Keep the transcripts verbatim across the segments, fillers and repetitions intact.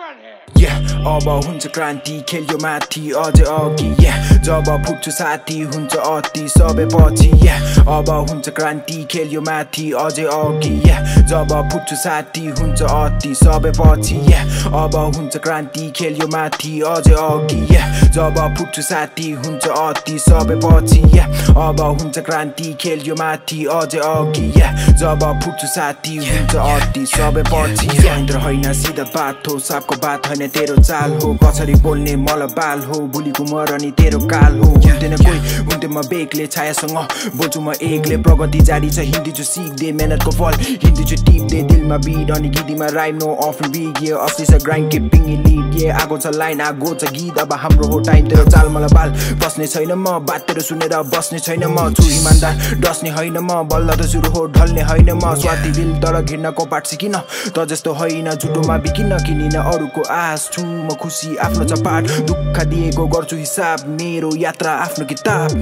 Yeah, अब हुन्छ क्रान्ति खेल्यो माथि अझै अघि yeah, जब फुट्छु साथी हुन्छ अति सबै पछि yeah, अब हुन्छ क्रान्ति खेल्यो माथि अझै अघि yeah, जब फुट्छु साथी हुन्छ अति सबै पछि yeah, अब हुन्छ क्रान्ति खेल्यो माथि अझै अघि yeah, जब फुट्छु साथी हुन्छ अति सबै पछि yeah, अब हुन्छ क्रान्ति खेल्यो माथि अझै अघि yeah, जब फुट्छु साथी हुन्छ अति सबै पछि yeah, होइन सिधा बात हो सापको बात होइन तेरो चाल हो कसरी बोल्ने मलाई बाल हो भुलीको मरनी तेरो काल हो हुँदैन कोही हुन्थ्यो म बेग्लै छायासँग बोल्छु म एक्लै प्रगति जारी छ हिँड्दैछु सिक्दै मेहनतको फल हिँड्दैछु टिप्दै दिलमा बिट अनि गीतमा राइम नो अफ बिग ये असली छ ग्राइन्ड किपिङ लिड ये आगो छ लाइन आगो छ गीत अब हाम्रो हो टाइम तेरो चाल मलाई बाल बस्ने छैन म बात तेरो सुनेर बस्ने छैन म छु इमान्दार डस्ने होइन म बल्ल त सुरु हो ढल्ने होइन म स्वार्थी दिल तर घिर्नको पाठ सिकिन त जस्तो होइन झुटोमा बिकिन किनिन अरूको आश छु म खुसी आफ्नो छ पाठ दुःख दिएको गर्छु हिसाब मेरो यात्रा आफ्नो किताब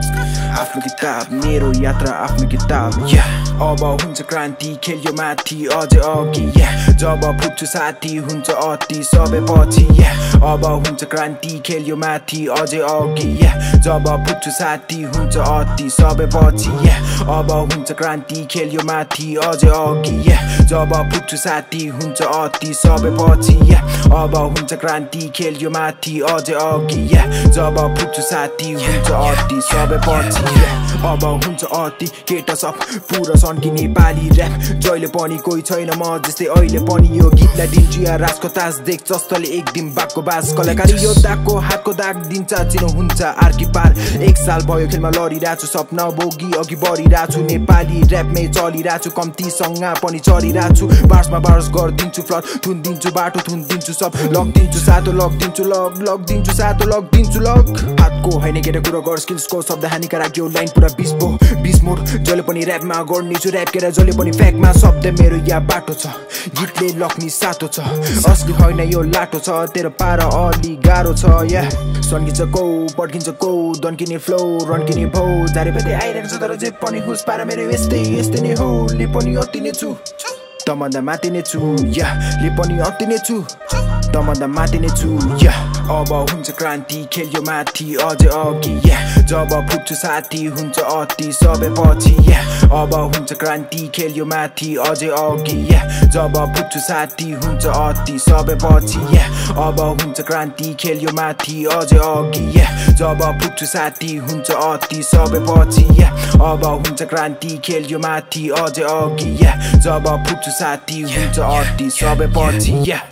आफ्नो किताब मेरो यात्रा आफ्नो किताब yeah, अब हुन्छ क्रान्ति खेल्यो माथि अझै अघि yeah, जब फुट्छु साथी हुन्छ अति सबै पछि yeah, अब हुन्छ क्रान्ति खेल्यो माथि अझै अघि yeah, जब फुट्छु साथी हुन्छ अति सबै पछि yeah, अब हुन्छ क्रान्ति खेल्यो माथि अझै अघि yeah, जब फुट्छु साथी हुन्छ अति सबै पछि yeah, अब हुन्छ क्रान्ति खेल्यो माथि अझै अघि yeah, जब फुट्छु साथी हुन्छ अति सबै पछि yeah, अब हुन्छ अति केटा सब पुरा सन्किने नेपाली ऱ्याप जहिले पनि कोही छैन म जस्तै अहिले पनि यो गीतलाई दिन्छु या राजको तास देख जस्तोले एक दिन बाघको बास कलाकारी यो दागको हातको दाग दिन्छ चिनो हुन्छ आर्की पार एक साल भयो खेलमा लडिरहेछु सपना बोगी अघि बढिरहेछु नेपाली ऱ्यापमै चलिरहेछु कम्तीसँग पनि चलिरहेछु बार्समा बार्स गरिदिन्छु फ्लट थुनिदिन्छु बाटो थुनिदिन्छु सब लगिदिन्छु सातो लगिदिन्छु लग लगिदिन्छु सातो लगिदिन्छु लग हातको होइन केटा कुरा गर स्किल्सको शब्द हानिकारक यो लाइन पुरा बिस्बो बिस्मोड जहिले पनि ऱ्यापमा गर्नेछु ऱ्याप केरा जहिले पनि फ्याकमा शब्द मेरो यहाँ बाटो छ गीतले लग्ने सातो छ असली होइन यो लाटो छ तेरो पारा अलि गाह्रो छ या सन्किन्छ कौ पड्किन्छ कौ दन्किने फ्लो रन्किने भौ जारे पेते आइरहेको छ तर जे पनि हुस पारा मेरो यस्तै यस्तै नै हो ले पनि अति नै छु तमन्दा माथि नै छु या ले पनि अति नै छु तमन्दा माथि नै छु या अब हुन्छ क्रान्ति खेल्यो माथि अझै अघि या जब फुट्छु साथी हुन्छ अति सबै पछि या अब हुन्छ क्रान्ति खेल्यो माथि अझै अघि या जब फुट्छु साथी हुन्छ अति सबै पछि या अब हुन्छ क्रान्ति खेल्यो माथि अझै अघि या जब फुट्छु साथी हुन्छ अति सबै पछि या अब हुन्छ क्रान्ति खेल्यो माथि अझै अघि या जब फुट्छु साथी हुन्छ अति सबै पछि या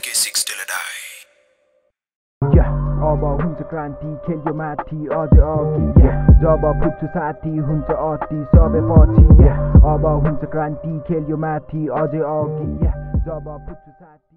अब हुन्छ क्रान्ति खेल्यो माथि अझै अघि yeah, जब फुट्छु साथी हुन्छ अति सबै पछि yeah, अब हुन्छ क्रान्ति खेल्यो माथि अझै अघि yeah, जब फुट्छु साथी